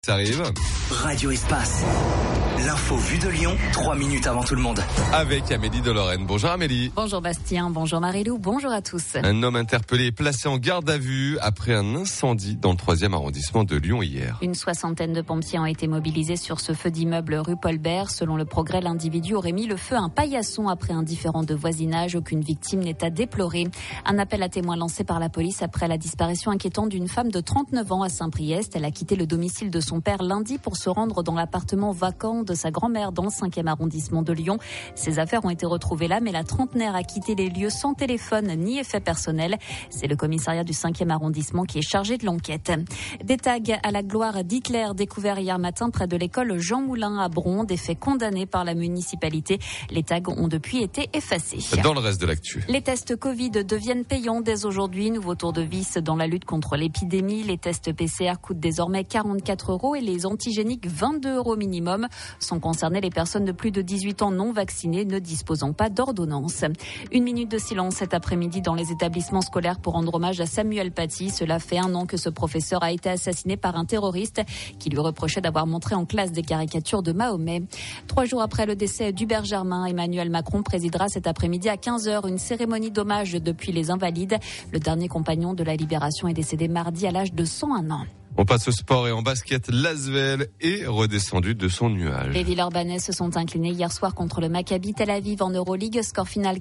Ça arrive. Radio Espace. L'info vue de Lyon, 3 minutes avant tout le monde. Avec Amélie de Lorraine. Bonjour Amélie. Bonjour Bastien, bonjour Marie-Lou, bonjour à tous. Un homme interpellé est placé en garde à vue après un incendie dans le 3e arrondissement de Lyon hier. Une soixantaine de pompiers ont été mobilisés sur ce feu d'immeuble rue Paul-Bert. Selon le Progrès, l'individu aurait mis le feu à un paillasson après un différend de voisinage. Aucune victime n'est à déplorer. Un appel à témoins lancé par la police après la disparition inquiétante d'une femme de 39 ans à Saint-Priest. Elle a quitté le domicile de son père lundi pour se rendre dans l'appartement vacant de sa grand-mère dans le 5e arrondissement de Lyon. Ses affaires ont été retrouvées là, mais la trentenaire a quitté les lieux sans téléphone ni effet personnel. C'est le commissariat du 5e arrondissement qui est chargé de l'enquête. Des tags à la gloire d'Hitler découverts hier matin près de l'école Jean Moulin à Bron, des faits condamnés par la municipalité. Les tags ont depuis été effacés. Dans le reste de l'actu. Les tests Covid deviennent payants dès aujourd'hui. Nouveau tour de vis dans la lutte contre l'épidémie. Les tests PCR coûtent désormais 44 € et les antigéniques 22 € minimum. Sont concernées les personnes de plus de 18 ans non vaccinées ne disposant pas d'ordonnance. Une minute de silence cet après-midi dans les établissements scolaires pour rendre hommage à Samuel Paty. Cela fait 1 an que ce professeur a été assassiné par un terroriste qui lui reprochait d'avoir montré en classe des caricatures de Mahomet. 3 jours après le décès d'Hubert Germain, Emmanuel Macron présidera cet après-midi à 15h une cérémonie d'hommage depuis les Invalides. Le dernier compagnon de la Libération est décédé mardi à l'âge de 101 ans. On passe au sport et en basket, l'Asvel est redescendu de son nuage. Les Villeurbanais se sont inclinés hier soir contre le Maccabi Tel Aviv en Euroleague. Score final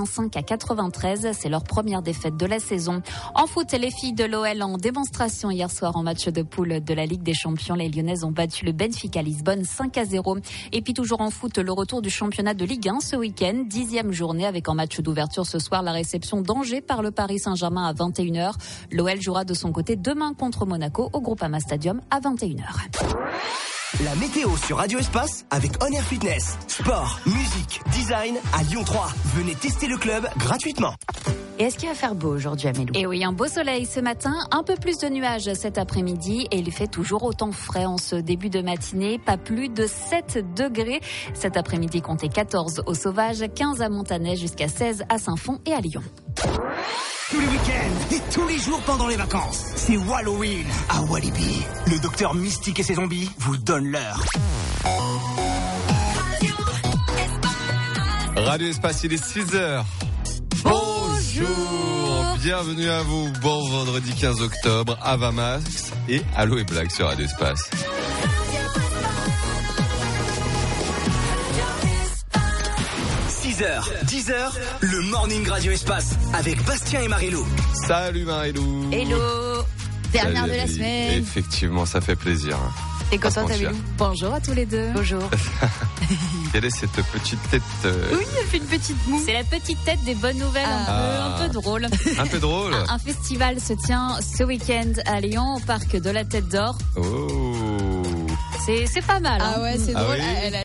85-93. C'est leur première défaite de la saison. En foot, les filles de l'OL en démonstration hier soir en match de poule de la Ligue des Champions. Les Lyonnaises ont battu le Benfica Lisbonne 5-0. Et puis toujours en foot, le retour du championnat de Ligue 1 ce week-end. 10e journée avec en match d'ouverture ce soir la réception d'Angers par le Paris Saint-Germain à 21h. L'OL jouera de son côté demain contre Monaco au Groupama Stadium à 21h. La météo sur Radio Espace avec On Air Fitness. Sport, musique, design à Lyon 3. Venez tester le club gratuitement. Et est-ce qu'il va faire beau aujourd'hui, Amélie ? Et oui, un beau soleil ce matin, un peu plus de nuages cet après-midi et il fait toujours autant frais en ce début de matinée, pas plus de 7 degrés. Cet après-midi, comptez 14 au Sauvage, 15 à Montanet, jusqu'à 16 à Saint-Fond et à Lyon. Tous les week-ends et tous les jours pendant les vacances, c'est Halloween à Walibi. Le docteur Mystique et ses zombies vous donnent l'heure. Radio Espace, il est 6h. Bonjour, bienvenue à vous. Bon vendredi 15 octobre, Ava Max et Allo et Black sur Radio Espace. H, 10h, le Morning Radio Espace avec Bastien et Marie-Lou. Salut Marie-Lou. Hello. Dernière de la semaine. Effectivement, ça fait plaisir. T'es contente, Amélie ? Bonjour à tous les deux. Bonjour. Quelle est cette petite tête Oui, elle fait une petite moue. C'est la petite tête des bonnes nouvelles, un peu drôle. Un peu drôle. Un festival se tient ce week-end à Lyon, au parc de la Tête d'Or. Oh. C'est pas mal. Ah ouais, c'est drôle. Oui.